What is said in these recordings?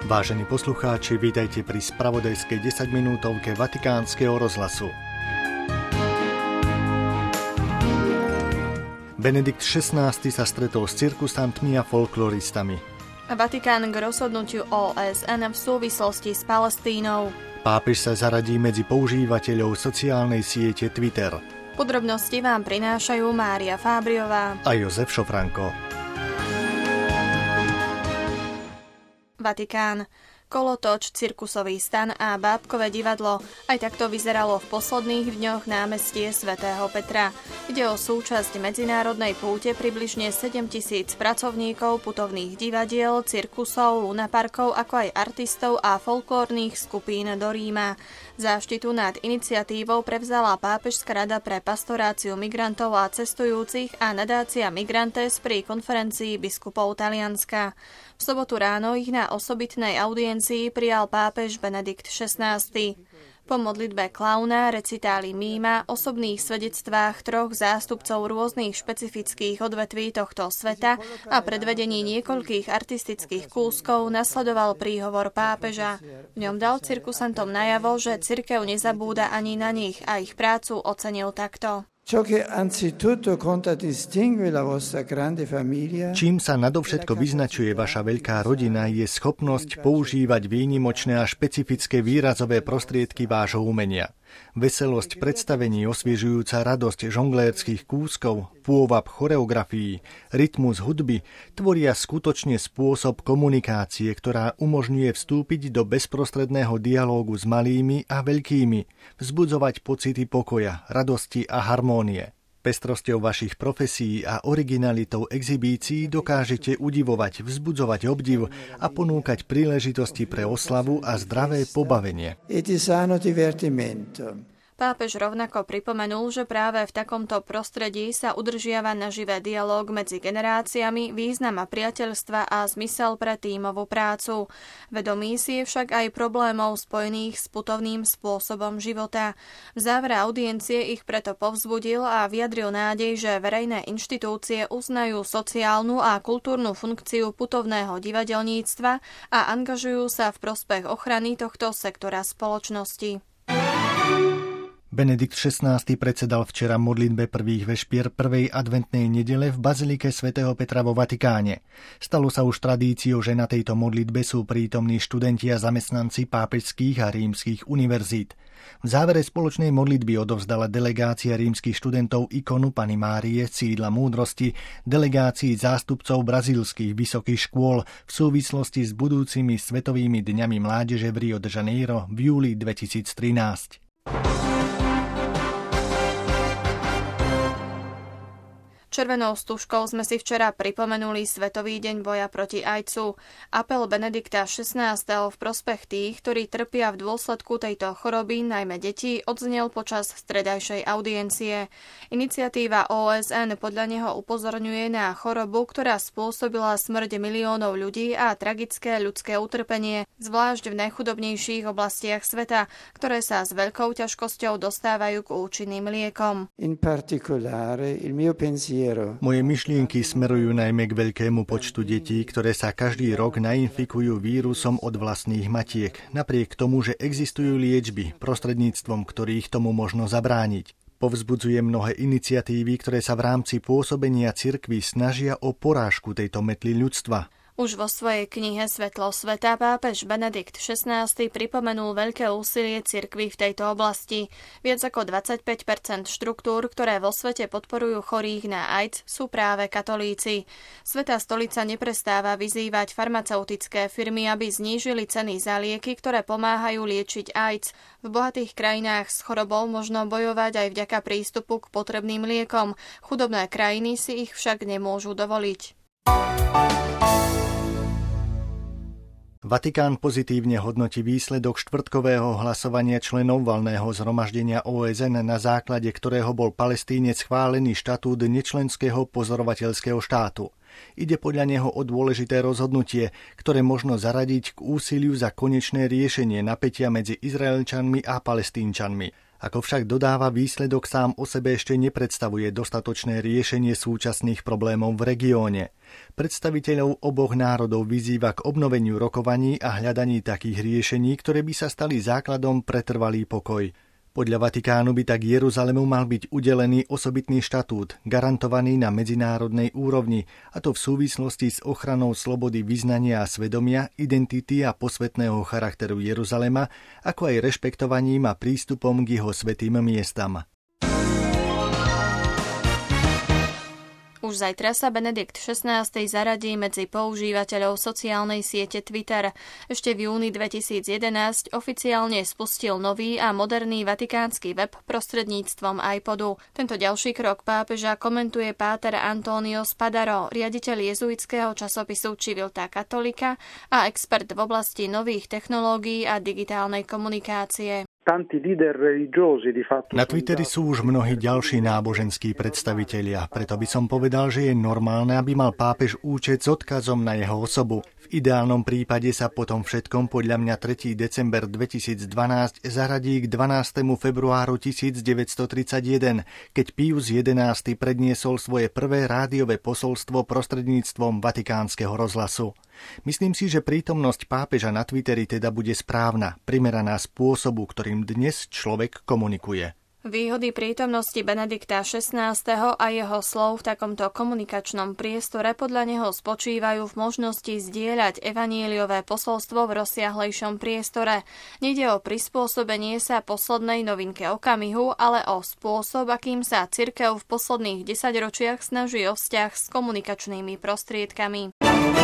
Vážení poslucháči, vítajte pri spravodajskej 10-minútovke Vatikánskeho rozhlasu. Benedikt XVI sa stretol s cirkusantmi a folkloristami. Vatikán k rozhodnutiu OSN v súvislosti s Palestínou. Pápež sa zaradí medzi používateľov sociálnej siete Twitter. Podrobnosti vám prinášajú Mária Fábriová a Jozef Šofranko. Vatikán. Kolotoč, cirkusový stan a bábkové divadlo. Aj takto vyzeralo v posledných dňoch námestie svätého Petra. Ide o súčasť medzinárodnej púte približne 7 000 pracovníkov putovných divadiel, cirkusov, lunaparkov, ako aj artistov a folklórnych skupín do Ríma. Záštitu nad iniciatívou prevzala Pápežská rada pre pastoráciu migrantov a cestujúcich a nadácia Migrantes pri konferencii biskupov Talianska. V sobotu ráno ich na osobitnej audiencii prijal pápež Benedikt XVI. Po modlitbe klauna, recitáli míma, osobných svedectvách troch zástupcov rôznych špecifických odvetví tohto sveta a predvedení niekoľkých artistických kúskov nasledoval príhovor pápeža. V ňom dal cirkusantom najavo, že cirkev nezabúda ani na nich a ich prácu ocenil takto. Čím sa nadovšetko vyznačuje vaša veľká rodina, je schopnosť používať výnimočné a špecifické výrazové prostriedky vášho umenia. Veselosť predstavení, osviežujúca radosť žonglérskych kúskov, pôvab choreografií, rytmus hudby tvoria skutočne spôsob komunikácie, ktorá umožňuje vstúpiť do bezprostredného dialógu s malými a veľkými, vzbudzovať pocity pokoja, radosti a harmónie. Pestrosťou vašich profesií a originalitou exhibícií dokážete udivovať, vzbudzovať obdiv a ponúkať príležitosti pre oslavu a zdravé pobavenie. Pápež rovnako pripomenul, že práve v takomto prostredí sa udržiava naživé dialóg medzi generáciami, význam a priateľstva a zmysel pre tímovú prácu. Vedomí si je však aj problémov spojených s putovným spôsobom života. V závere audiencie ich preto povzbudil a vyjadril nádej, že verejné inštitúcie uznajú sociálnu a kultúrnu funkciu putovného divadelníctva a angažujú sa v prospech ochrany tohto sektora spoločnosti. Benedikt XVI predsedal včera modlitbe prvých vešpier prvej adventnej nedele v bazilike svätého Petra vo Vatikáne. Stalo sa už tradíciou, že na tejto modlitbe sú prítomní študenti a zamestnanci pápežských a rímskych univerzít. V závere spoločnej modlitby odovzdala delegácia rímskych študentov ikonu Panny Márie sídla múdrosti delegácii zástupcov brazílskych vysokých škôl v súvislosti s budúcimi svetovými dňami mládeže v Rio de Janeiro v júli 2013. Červenou stužkou sme si včera pripomenuli Svetový deň boja proti ajcu. Apel Benedikta XVI. V prospech tých, ktorí trpia v dôsledku tejto choroby, najmä deti, odznel počas stredajšej audiencie. Iniciatíva OSN podľa neho upozorňuje na chorobu, ktorá spôsobila smrť miliónov ľudí a tragické ľudské utrpenie, zvlášť v najchudobnejších oblastiach sveta, ktoré sa s veľkou ťažkosťou dostávajú k účinným liekom. Moje myšlienky smerujú najmä k veľkému počtu detí, ktoré sa každý rok nainfikujú vírusom od vlastných matiek, napriek tomu, že existujú liečby, prostredníctvom ktorých tomu možno zabrániť. Povzbudzuje mnohé iniciatívy, ktoré sa v rámci pôsobenia cirkvi snažia o porážku tejto metly ľudstva. Už vo svojej knihe Svetlo sveta pápež Benedikt XVI pripomenul veľké úsilie cirkvi v tejto oblasti. Viac ako 25% štruktúr, ktoré vo svete podporujú chorých na AIDS, sú práve katolíci. Svätá stolica neprestáva vyzývať farmaceutické firmy, aby znížili ceny za lieky, ktoré pomáhajú liečiť AIDS. V bohatých krajinách s chorobou možno bojovať aj vďaka prístupu k potrebným liekom. Chudobné krajiny si ich však nemôžu dovoliť. Vatikán pozitívne hodnotí výsledok štvrtkového hlasovania členov valného zhromaždenia OSN, na základe ktorého bol Palestínec schválený štatút nečlenského pozorovateľského štátu. Ide podľa neho o dôležité rozhodnutie, ktoré možno zaradiť k úsiliu za konečné riešenie napätia medzi Izraelčanmi a Palestínčanmi. Ako však dodáva, výsledok sám o sebe ešte nepredstavuje dostatočné riešenie súčasných problémov v regióne. Predstaviteľov oboch národov vyzýva k obnoveniu rokovaní a hľadaní takých riešení, ktoré by sa stali základom pre trvalý pokoj. Podľa Vatikánu by tak Jeruzalému mal byť udelený osobitný štatút, garantovaný na medzinárodnej úrovni, a to v súvislosti s ochranou slobody vyznania a svedomia, identity a posvätného charakteru Jeruzalema, ako aj rešpektovaním a prístupom k jeho svätým miestam. Už zajtra sa Benedikt XVI zaradí medzi používateľov sociálnej siete Twitter. Ešte v júni 2011 oficiálne spustil nový a moderný vatikánsky web prostredníctvom iPodu. Tento ďalší krok pápeža komentuje páter Antonio Spadaro, riaditeľ jezuitského časopisu Civiltà Cattolica a expert v oblasti nových technológií a digitálnej komunikácie. Na Twitteri sú už mnohí ďalší náboženskí predstavitelia, preto by som povedal, že je normálne, aby mal pápež účet s odkazom na jeho osobu. V ideálnom prípade sa potom všetkom podľa mňa 3. december 2012 zaradí k 12. februáru 1931, keď Pius XI predniesol svoje prvé rádiové posolstvo prostredníctvom vatikánskeho rozhlasu. Myslím si, že prítomnosť pápeža na Twitteri teda bude správna, primeraná spôsobu, ktorým dnes človek komunikuje. Výhody prítomnosti Benedikta XVI a jeho slov v takomto komunikačnom priestore podľa neho spočívajú v možnosti zdieľať evanjeliové posolstvo v rozsiahlejšom priestore. Nejde o prispôsobenie sa poslednej novinke okamihu, ale o spôsob, akým sa cirkev v posledných 10 ročiach snaží o vzťah s komunikačnými prostriedkami.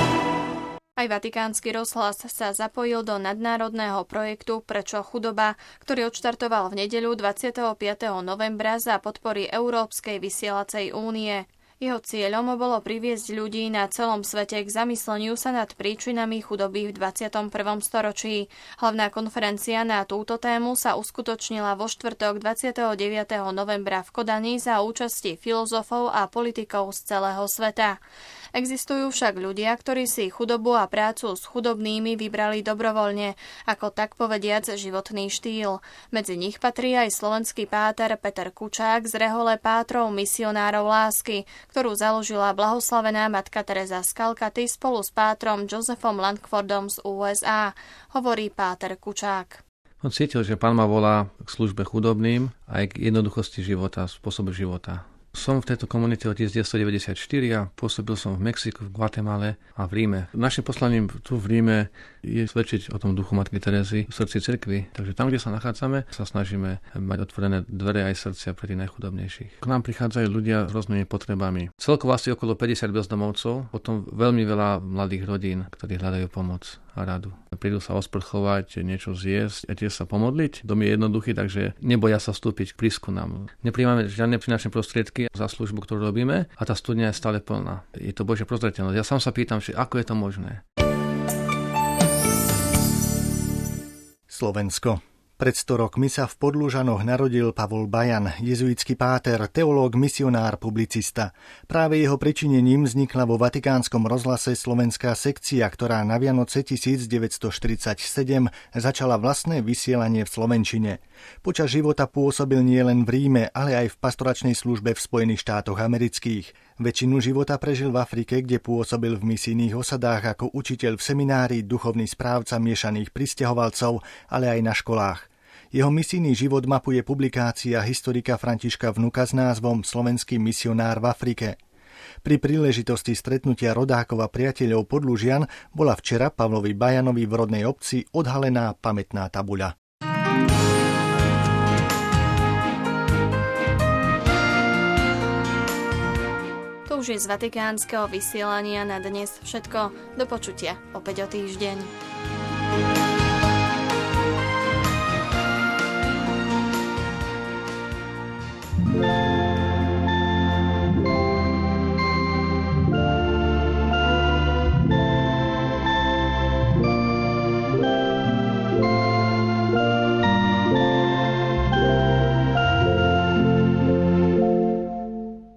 Aj Vatikánsky rozhlas sa zapojil do nadnárodného projektu Prečo chudoba, ktorý odštartoval v nedeľu 25. novembra za podpory Európskej vysielacej únie. Jeho cieľom bolo priviesť ľudí na celom svete k zamysleniu sa nad príčinami chudoby v 21. storočí. Hlavná konferencia na túto tému sa uskutočnila vo štvrtok 29. novembra v Kodani za účasti filozofov a politikov z celého sveta. Existujú však ľudia, ktorí si chudobu a prácu s chudobnými vybrali dobrovoľne, ako tak povediac životný štýl. Medzi nich patrí aj slovenský páter Peter Kučák z rehole pátrov misionárov lásky, ktorú založila blahoslavená matka Teresa z Kalkaty spolu s pátrom Josephom Langfordom z USA, hovorí páter Kučák. On cítil, že Pán ma volá k službe chudobným aj k jednoduchosti života, spôsobu života. Som v tejto komunite od 1994 a pôsobil som v Mexiku, v Guatemale a v Ríme. Našim poslaním tu v Ríme je svedčiť o tom duchu Matky Terezy v srdci cirkvi. Takže tam, kde sa nachádzame, sa snažíme mať otvorené dvere aj srdcia pre tých najchudobnejších. K nám prichádzajú ľudia s rôznymi potrebami. Celkovo asi okolo 50 bezdomovcov, potom veľmi veľa mladých rodín, ktorí hľadajú pomoc a radu. Prídu sa osprchovať, niečo zjesť a tiež sa pomodliť. Dom je jednoduchý, takže neboja sa vstúpiť k blízku nám. Nepríjmame žiadne finančné prostriedky za službu, ktorú robíme, a tá studňa je stále plná. Je to Božia prozreteľnosť. Ja sám sa pýtam, ako je to možné. Slovensko. Pred 100 rokmi sa v Podlužanoch narodil Pavol Bajan, jezuitský páter, teológ, misionár, publicista. Práve jeho pričinením vznikla vo Vatikánskom rozhlase slovenská sekcia, ktorá na Vianoce 1947 začala vlastné vysielanie v slovenčine. Počas života pôsobil nielen v Ríme, ale aj v pastoračnej službe v Spojených štátoch amerických. Väčšinu života prežil v Afrike, kde pôsobil v misijných osadách ako učiteľ v seminári, duchovný správca miešaných prisťahovalcov, ale aj na školách. Jeho misijný život mapuje publikácia historika Františka Vnuka s názvom Slovenský misionár v Afrike. Pri príležitosti stretnutia rodákov a priateľov Podlužian bola včera Pavlovi Bajanovi v rodnej obci odhalená pamätná tabuľa. To už je z vatikánskeho vysielania na dnes všetko. Do počutia opäť o týždeň.